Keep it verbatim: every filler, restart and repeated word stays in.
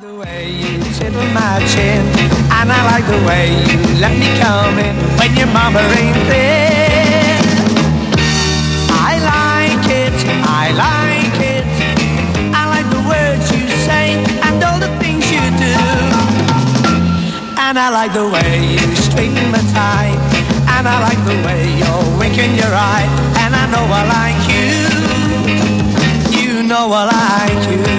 The way you tickle my chin, and I like the way you let me come in when your mama ain't there. I like it, I like it. I like the words you say and all the things you do. And I like the way you straighten my tie, and I like the way you're winking your eye. And I know I like you, you know I like you.